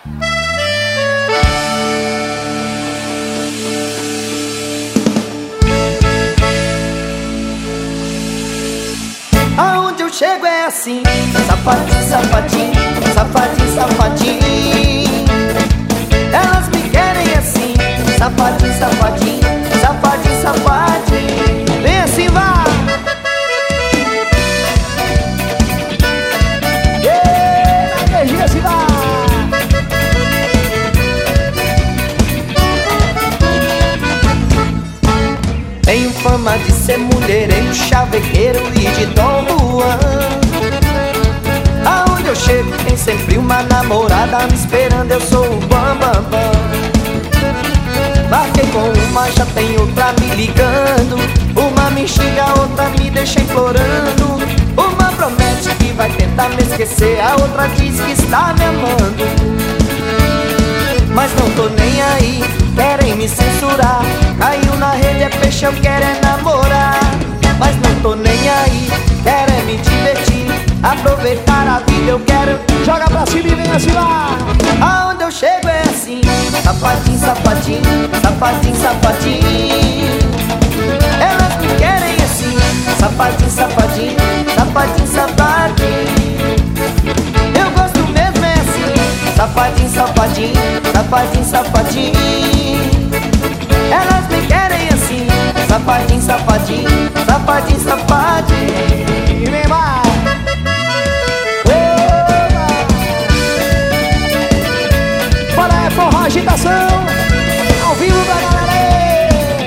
Aonde eu chego é assim, safadinho, safadinho, safadinho, safadinho. Elas me querem assim, safadinho, safadinho, safadinho, safadinho. Vem assim, vai! Na energia assim, vai! Tenho fama de ser mulherengo, chavequeiro e de Dom Juan. Aonde eu chego tem sempre uma namorada me esperando, eu sou o bam, bam, bam. Marquei com uma, já tem outra me ligando. Uma me xinga, outra me deixa implorando. Uma promete que vai tentar me esquecer, a outra diz que está me amando. Mas não tô nem aí, querem me censurar. Caiu na rede, é peixe, eu quero é namorar. Mas não tô nem aí, quero é me divertir, aproveitar a vida, eu quero. Joga pra cima e vem assim lá. Aonde eu chego é assim, safadinho, safadinho, safadinho, safadinho. Elas me querem assim, safadinho, safadinho, safadinho, safadinho. Eu gosto mesmo é assim, safadinho, safadinho, safadinho, safadinho. Elas me querem assim, safadinho, safadinho, safadinho, safadinho. Vem mais! Bora, é forró, agitação, ao vivo pra galera aí.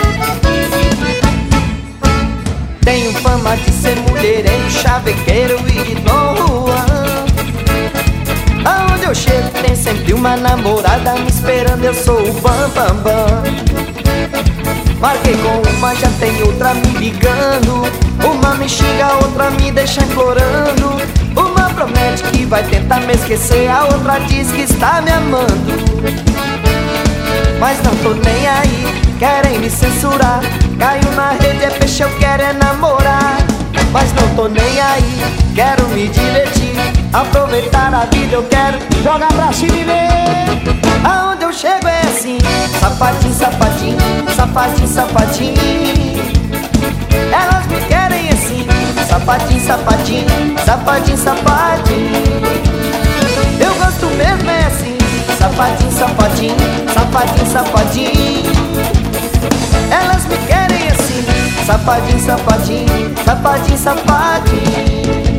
Tenho fama de ser mulherengo, chavequeiro e de Dom Juan. Aonde eu chego tem sempre uma namorada me esperando, eu sou o bam, bam, bam. Marquei com uma, já tem outra me ligando. Uma me xinga, outra me deixa implorando. Uma promete que vai tentar me esquecer, a outra diz que está me amando. Mas não tô nem aí, querem me censurar. Caiu na rede, é peixe, eu quero é namorar. Mas não tô nem aí, quero me divertir, aproveitar a vida, eu quero. Joga pra cima e vem. Aonde eu chego é assim, safadinho, safadinho, safadinho, safadinho. Elas me querem assim, safadinho, safadinho, safadinho, safadinho. Eu gosto mesmo é assim, safadinho, safadinho, safadinho, safadinho. Elas me querem assim, safadinho, safadinho, safadinho, safadinho.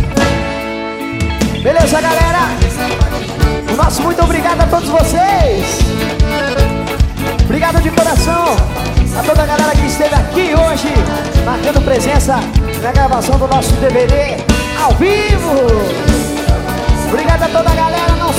Beleza, galera? O nosso muito obrigado a todos vocês. Obrigado de coração a toda a galera que esteve aqui hoje, marcando presença na gravação do nosso DVD ao vivo. Obrigado a toda a galera, não